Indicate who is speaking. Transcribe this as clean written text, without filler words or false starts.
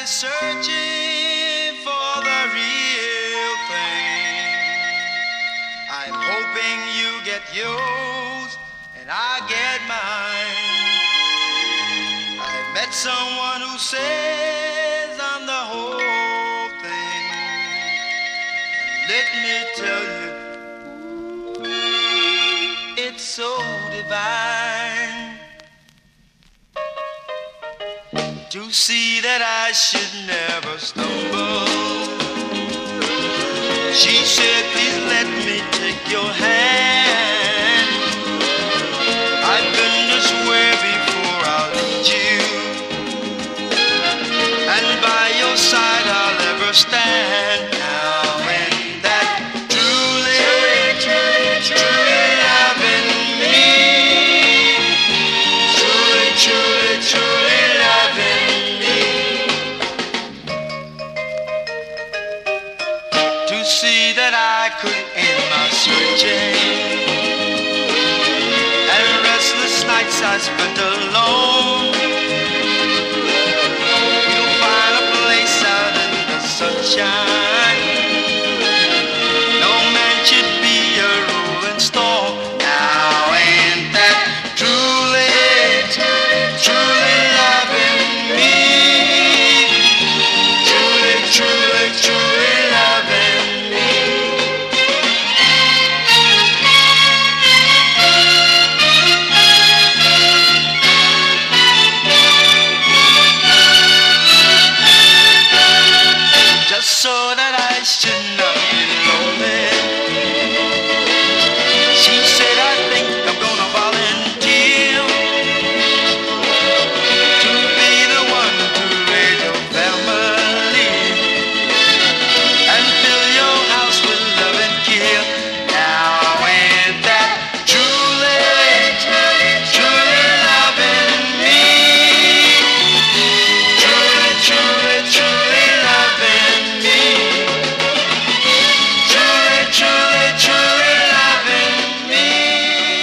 Speaker 1: searching for the real thing. I'm hoping you get yours and I get mine. I met someone who says I'm the whole thing. And let me tell you, it's so divine to see that I should never stumble. She said, please let me take your hand. I've been this way before, I'll lead you, and by your side I'll ever stand. Now when that truly, truly, truly loving me, truly, truly, truly loving me, to see that I could end my searching, and restless nights I spent alone.